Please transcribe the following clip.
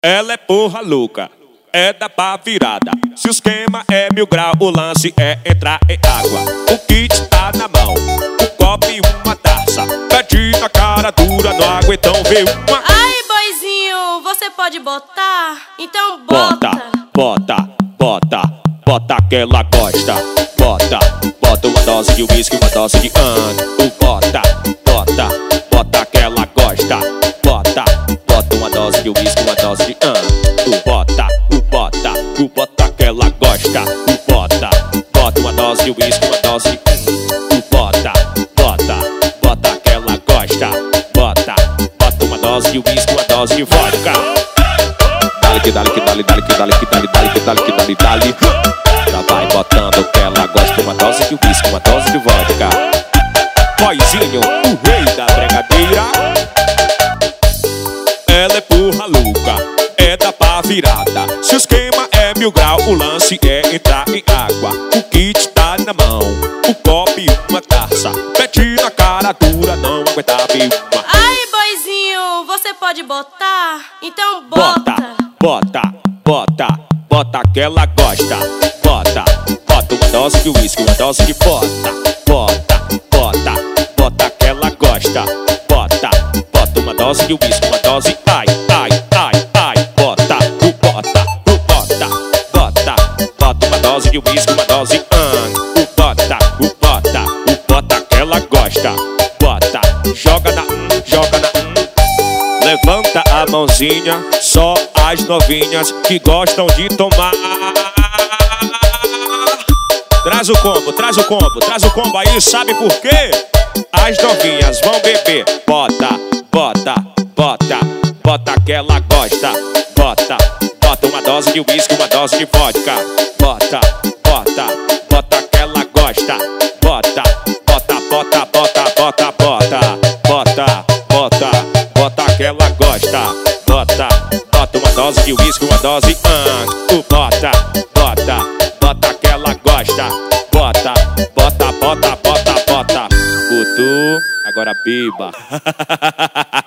Ela é porra louca, é da pá virada. Se o esquema é 1000 graus, o lance é entrar em água. O kit tá na mão, o copo e uma taça. Pede na cara dura, não aguentam ver uma. Ai, boizinho, você pode botar? Então bota. Bota que ela gosta. Bota uma dose de uísque, uma dose de ano. Bota que ela gosta. Bota uma dose de uísque, uma dose de ano. Bota que ela gosta. Bota uma dose de uísque, uma dose de bota que ela gosta. Bota uma dose de uísque, uma dose de vodka. Dale. Já vai botando que ela gosta. Uma dose de uísque, uma dose de vodka. Boizinho, o rei da bregadeira. Ela é porra louca, é da pá virada. Se o esquema é 1000 graus, o lance é entrar em água. O kit tá na mão, o copo e uma taça. Pede na cara dura, não aguenta ver uma. Ai, boizinho, você pode botar? Então bota. Bota que ela gosta. Bota uma dose de uísque, uma dose de bota que ela gosta. Bota uma dose de uísque, uma dose ai. Bota uma dose de uísque, uma dose bota que ela gosta. Joga na levanta a mãozinha, só as novinhas que gostam de tomar. Traz o combo aí, sabe por quê? As novinhas vão beber. Bota que ela gosta. Bota uma dose de uísque, uma dose de vodka. Bota que ela gosta. Bota que ela gosta. Bota uma dose de uísque, uma dose bota que ela gosta. Bota. Botou, agora beba.